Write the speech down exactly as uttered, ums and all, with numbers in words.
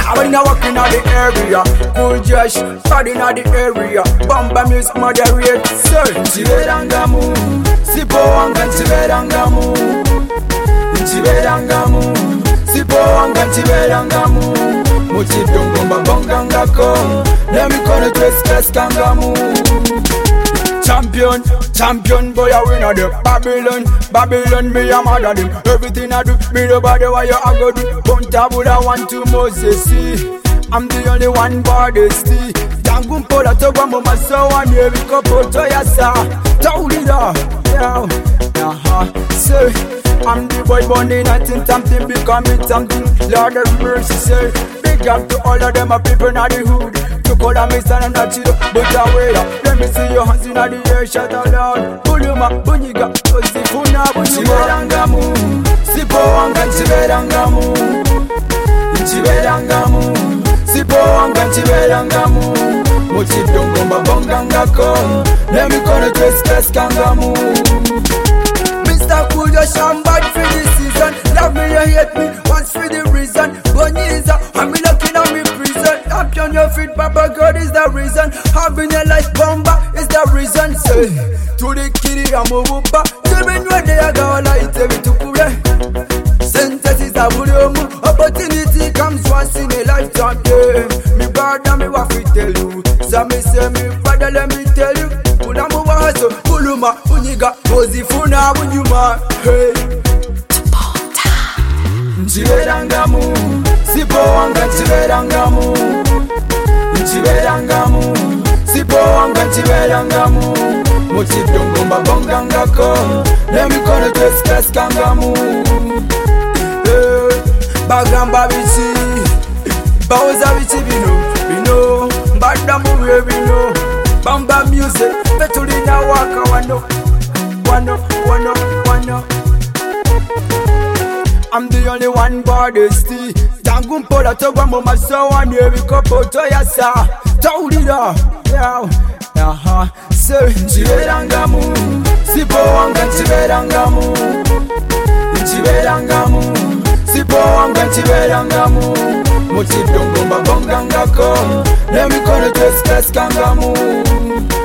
Now when I walk in the area, cool Josh, bad in the area. Bamba music moderate, sir. Nchiberangamu, sipo wanga nchiberangamu. Nchiberangamu, sipo wanga nchiberangamu. Muchidongomba bongangako, nemikono tweskas kangamu. Champion, champion boy, I win at the Babylon, Babylon, me a mad at him. Everything I do, me the body why you a go do. Punta Buddha want to Moses see. I'm the only one body see. Dangum pola toba mama so one year we couple to yasa. Taulida, yeah, uh-huh. Say, I'm the boy born in nothing, something becoming something. Lord of mercy, say, big up to all of them, a people in the hood. You call me son and not you, but I wait up. Let me see your hands in the air, shout out loud. Buluma, Buniga, Osifuna, Chiberangamu, Sipo Wanga, Chiberangamu, Chiberangamu, Sipo Wanga, Chiberangamu, Mochidongomba Bongangako, let me call it West Kangamu. Mister Cool, you're bad for this season. Love me, you hate me, what's for the reason? Boniza, I'm looking at me prison. Up on your feet, Papa God is the reason. Having a life bomba is the reason. Say, to the kitty, I'm a whooper. Tell me when they are going to eat every tukure. Sentence is a budomu. Opportunity comes once in a lifetime, yeah. Me brother, me what we tell you. So me say, me father, let me tell you. Ulamu waso, uluma, uniga, ozifuna, unyuma, hey. Nchiberangamu, sipo wanga nchiberangamu. Nchiberangamu, sipo wanga nchiberangamu. Mochidongomba bongangako, nemikono tweskas kangamu. Bagamba bichi, baoza bichi bino, bino. Badamu we bino, Bamba music, betulina waka wano, wano, wano, wano. I'm the only one body see. Dangum pola toba mama so one year we couple to yasa. Taulida, yeah, uh-huh. So Nchiberangamu, sipo wanga Nchiberangamu. Nchiberangamu, sipo wanga Nchiberangamu. Mochidongomba bongangako, nemikono tweskas kangamu.